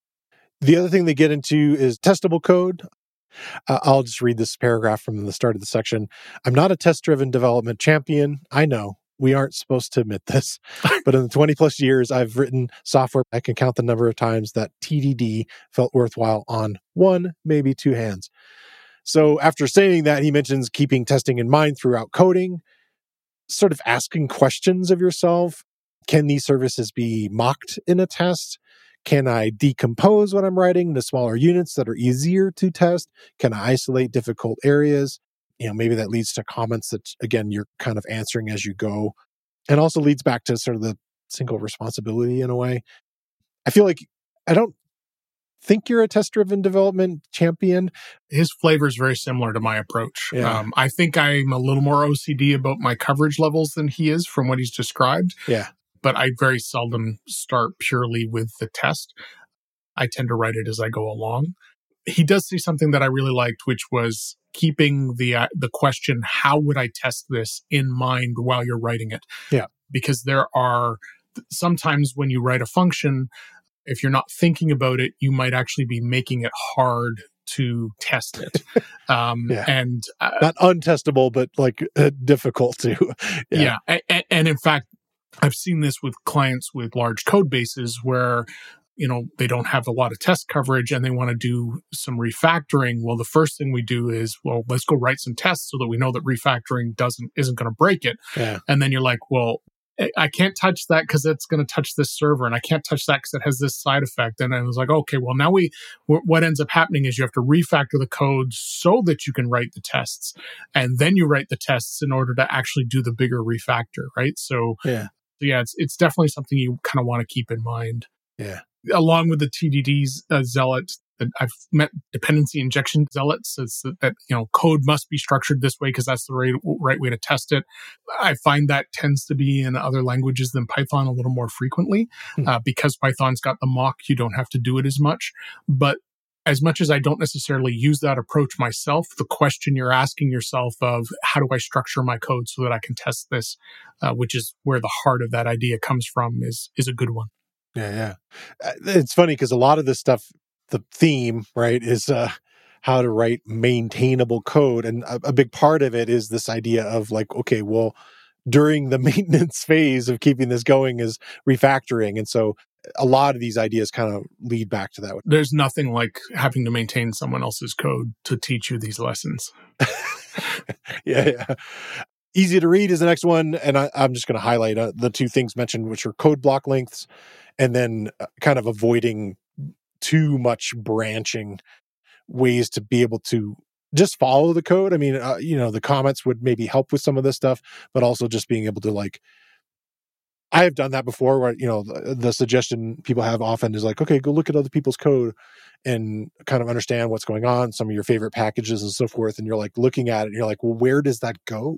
The other thing they get into is testable code. Uh, I'll just read this paragraph from the start of the section. I'm not a test-driven development champion. I know we aren't supposed to admit this, but in the twenty plus years I've written software, I can count the number of times that T D D felt worthwhile on one, maybe two hands. So after saying that, he mentions keeping testing in mind throughout coding, sort of asking questions of yourself. Can these services be mocked in a test? Can I decompose what I'm writing into smaller units that are easier to test? Can I isolate difficult areas? You know, maybe that leads to comments that, again, you're kind of answering as you go. And also leads back to sort of the single responsibility in a way. I feel like I don't think you're a test-driven development champion. His flavor is very similar to my approach. Yeah. Um, I think I'm a little more O C D about my coverage levels than he is from what he's described. Yeah. but I very seldom start purely with the test. I tend to write it as I go along. He does say something that I really liked, which was keeping the uh, the question, how would I test this, in mind while you're writing it? Yeah. Because there are sometimes when you write a function, if you're not thinking about it, you might actually be making it hard to test it. Um, yeah. And uh, not untestable, but like uh, difficult to. yeah. yeah. And, and in fact, I've seen this with clients with large code bases where, you know, they don't have a lot of test coverage and they want to do some refactoring. Well, the first thing we do is, well, let's go write some tests so that we know that refactoring doesn't isn't going to break it. Yeah. And then you're like, well, I can't touch that because it's going to touch this server, and I can't touch that because it has this side effect. And I was like, okay, well, now we, what ends up happening is you have to refactor the code so that you can write the tests. And then you write the tests in order to actually do the bigger refactor, right? So, yeah, so yeah, it's, it's definitely something you kind of want to keep in mind. Yeah. Along with the T D Ds, uh, zealots, I've met dependency injection zealots. It's that, that you know, code must be structured this way because that's the right, right way to test it. I find that tends to be in other languages than Python a little more frequently. Hmm. Uh, because Python's got the mock, you don't have to do it as much. But as much as I don't necessarily use that approach myself, the question you're asking yourself of how do I structure my code so that I can test this, uh, which is where the heart of that idea comes from, is is a good one. Yeah, yeah. It's funny because a lot of this stuff, the theme, right, is uh, how to write maintainable code. And a, a big part of it is this idea of like, okay, well, during the maintenance phase of keeping this going is refactoring. And so a lot of these ideas kind of lead back to that. There's nothing like having to maintain someone else's code to teach you these lessons. yeah, yeah. Easy to read is the next one. And I, I'm just going to highlight uh, the two things mentioned, which are code block lengths and then uh, kind of avoiding too much branching, ways to be able to just follow the code. I mean, uh, you know, the comments would maybe help with some of this stuff, but also just being able to like, I have done that before where, you know, the, the suggestion people have often is like, okay, go look at other people's code and kind of understand what's going on, some of your favorite packages and so forth. And you're like looking at it and you're like, well, where does that go?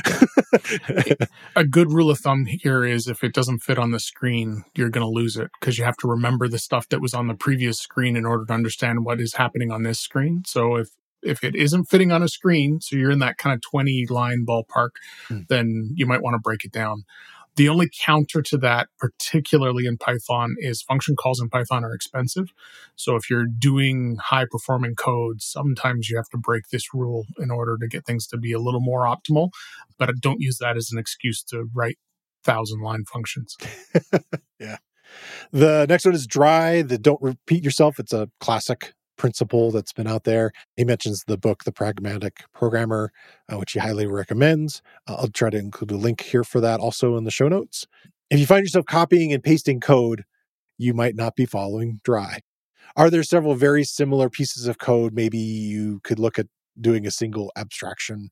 A good rule of thumb here is if it doesn't fit on the screen, you're going to lose it because you have to remember the stuff that was on the previous screen in order to understand what is happening on this screen. So if if it isn't fitting on a screen, so you're in that kind of twenty line ballpark, hmm. then you might want to break it down. The only counter to that, particularly in Python, is function calls in Python are expensive. So if you're doing high-performing code, sometimes you have to break this rule in order to get things to be a little more optimal. But don't use that as an excuse to write thousand-line functions. Yeah. The next one is dry. The don't repeat yourself. It's a classic principle that's been out there. He mentions the book, The Pragmatic Programmer, uh, which he highly recommends. Uh, I'll try to include a link here for that also in the show notes. If you find yourself copying and pasting code, you might not be following dry. Are there several very similar pieces of code? Maybe you could look at doing a single abstraction.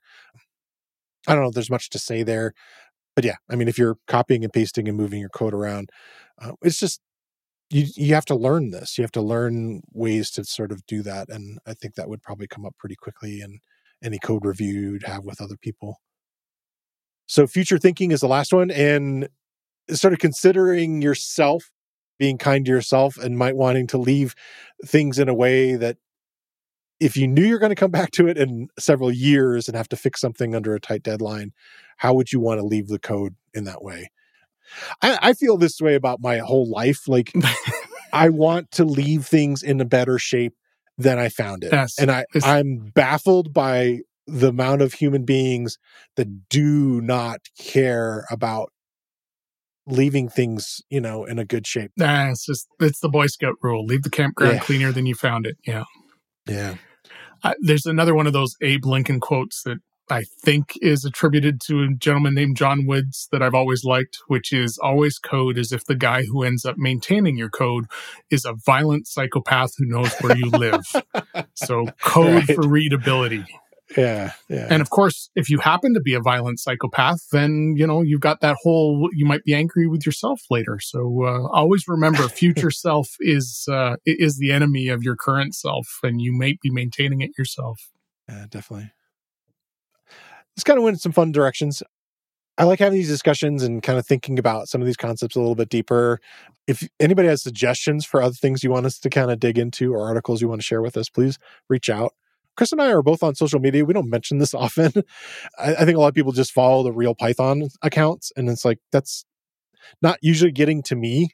I don't know if there's much to say there, but yeah, I mean, if you're copying and pasting and moving your code around, uh, it's just, You you have to learn this. You have to learn ways to sort of do that. And I think that would probably come up pretty quickly in any code review you'd have with other people. So future thinking is the last one. And sort of considering yourself, being kind to yourself and might wanting to leave things in a way that if you knew you're going to come back to it in several years and have to fix something under a tight deadline, how would you want to leave the code in that way? I, I feel this way about my whole life. Like, I want to leave things in a better shape than I found it. Yes, and I, I'm baffled by the amount of human beings that do not care about leaving things, you know, in a good shape. Nah, it's just, it's the Boy Scout rule. Leave the campground Yeah. cleaner than you found it. Yeah. Yeah. Uh, there's another one of those Abe Lincoln quotes that I think is attributed to a gentleman named John Woods that I've always liked, which is always code as if the guy who ends up maintaining your code is a violent psychopath who knows where you live. So code Right. for readability. Yeah. Yeah. And of course, if you happen to be a violent psychopath, then, you know, you've got that whole, you might be angry with yourself later. So uh, always remember, future self is uh, is the enemy of your current self, and you may be maintaining it yourself. Yeah, definitely. It's kind of went in some fun directions. I like having these discussions and kind of thinking about some of these concepts a little bit deeper. If anybody has suggestions for other things you want us to kind of dig into or articles you want to share with us, please reach out. Chris and I are both on social media. We don't mention this often. I, I think a lot of people just follow the Real Python accounts, and it's like, that's not usually getting to me.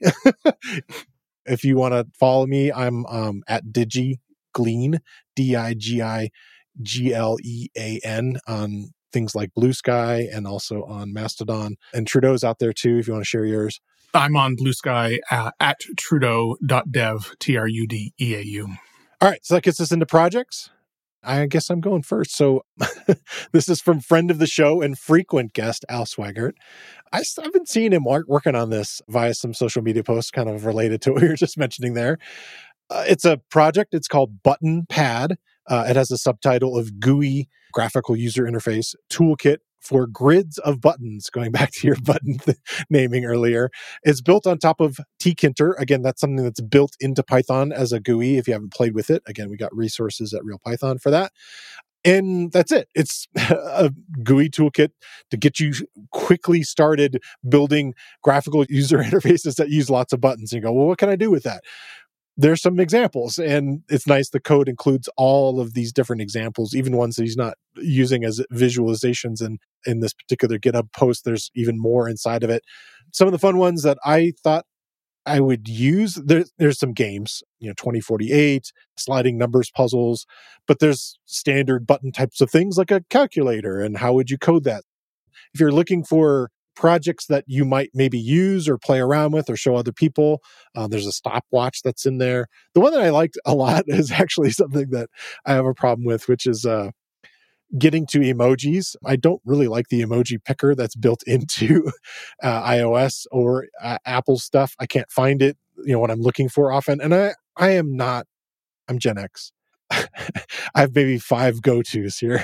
If you want to follow me, I'm um, at DigiGlean, D I G I G L E A N on things like Blue Sky and also on Mastodon. And Trudeau's out there too, if you want to share yours. I'm on Blue Sky uh, at trudeau dot dev, T R U D E A U. All right, so that gets us into projects. I guess I'm going first. So this is from friend of the show and frequent guest, Al Swigert. I, I've been seeing him work, working on this via some social media posts kind of related to what we were just mentioning there. Uh, it's a project. It's called Button Pad. Uh, it has a subtitle of G U I Graphical User Interface Toolkit for Grids of Buttons, going back to your button th- naming earlier. It's built on top of tkinter. Again, that's something that's built into Python as a G U I if you haven't played with it. Again, we got resources at RealPython for that. And that's it. It's a G U I toolkit to get you quickly started building graphical user interfaces that use lots of buttons. And you go, well, what can I do with that? There's some examples, and it's nice the code includes all of these different examples, even ones that he's not using as visualizations. And in this particular GitHub post, there's even more inside of it. Some of the fun ones that I thought I would use, there, there's some games, you know, twenty forty-eight, sliding numbers puzzles, but there's standard button types of things like a calculator, and how would you code that? If you're looking for projects that you might maybe use or play around with or show other people, uh, there's a stopwatch that's in there. The one that I liked a lot is actually something that I have a problem with, which is uh, getting to emojis. I don't really like the emoji picker that's built into uh, iOS or uh, Apple stuff. I can't find it, you know, what I'm looking for often. And I, I am not, I'm Gen X. I have maybe five go-tos here.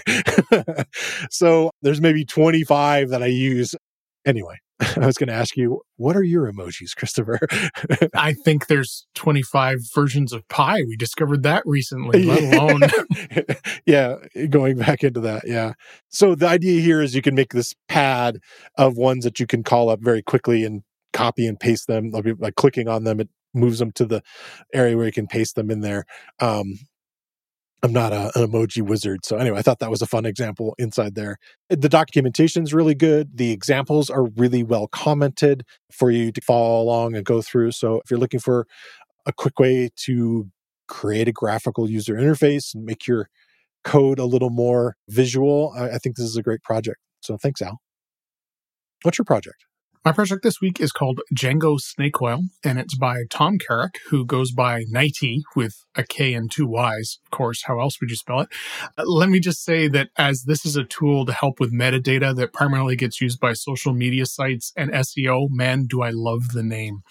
So there's maybe twenty-five that I use. Anyway, I was going to ask you, what are your emojis, Christopher? I think there's twenty-five versions of Pi. We discovered that recently, let alone. Yeah, going back into that. Yeah. So the idea here is you can make this pad of ones that you can call up very quickly and copy and paste them. Like, like clicking on them, it moves them to the area where you can paste them in there. Um, I'm not a, an emoji wizard. So anyway, I thought that was a fun example inside there. The documentation is really good. The examples are really well commented for you to follow along and go through. So if you're looking for a quick way to create a graphical user interface and make your code a little more visual, I, I think this is a great project. So thanks, Al. What's your project? My project this week is called Django Snake Oil, and it's by Tom Carrick, who goes by Nighty with a K and two Y's. Of course, how else would you spell it? Uh, let me just say that as this is a tool to help with metadata that primarily gets used by social media sites and S E O, man, do I love the name.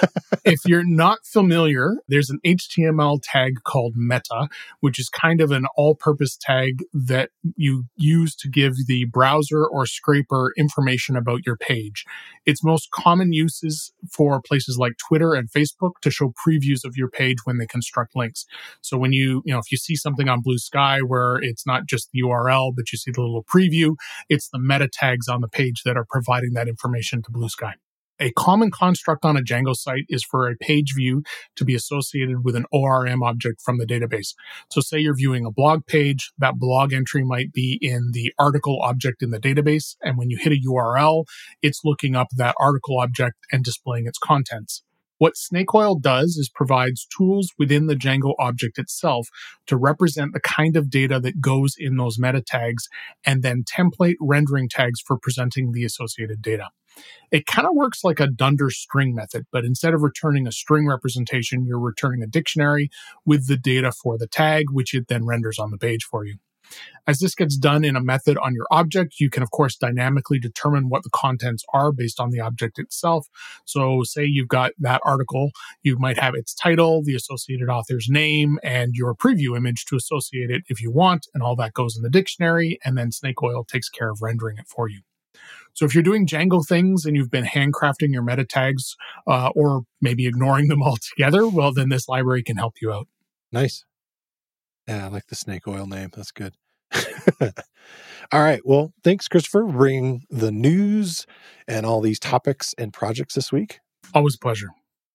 If you're not familiar, there's an H T M L tag called meta, which is kind of an all-purpose tag that you use to give the browser or scraper information about your page. Its most common uses for places like Twitter and Facebook to show previews of your page when they construct links. So when you, you know, if you see something on Blue Sky where it's not just the U R L, but you see the little preview, it's the meta tags on the page that are providing that information to Blue Sky. A common construct on a Django site is for a page view to be associated with an O R M object from the database. So say you're viewing a blog page, that blog entry might be in the article object in the database. And when you hit a U R L, it's looking up that article object and displaying its contents. What Snakeoil does is provides tools within the Django object itself to represent the kind of data that goes in those meta tags and then template rendering tags for presenting the associated data. It kind of works like a dunder string method, but instead of returning a string representation, you're returning a dictionary with the data for the tag, which it then renders on the page for you. As this gets done in a method on your object, you can, of course, dynamically determine what the contents are based on the object itself. So say you've got that article, you might have its title, the associated author's name, and your preview image to associate it if you want, and all that goes in the dictionary, and then Snakeoil takes care of rendering it for you. So if you're doing Django things and you've been handcrafting your meta tags uh, or maybe ignoring them altogether, well, then this library can help you out. Nice. Yeah, I like the Snake Oil name. That's good. All right. Well, thanks, Christopher, for bringing the news and all these topics and projects this week. Always a pleasure.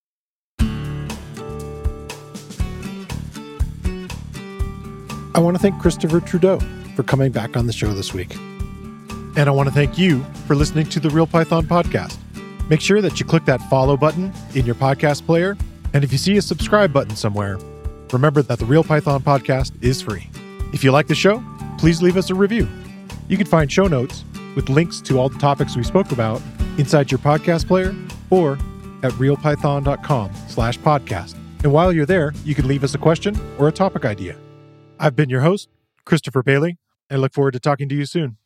I want to thank Christopher Trudeau for coming back on the show this week. And I want to thank you for listening to the Real Python podcast. Make sure that you click that follow button in your podcast player. And if you see a subscribe button somewhere, remember that the Real Python podcast is free. If you like the show, please leave us a review. You can find show notes with links to all the topics we spoke about inside your podcast player or at realpython.com slash podcast. And while you're there, you can leave us a question or a topic idea. I've been your host, Christopher Bailey, and I look forward to talking to you soon.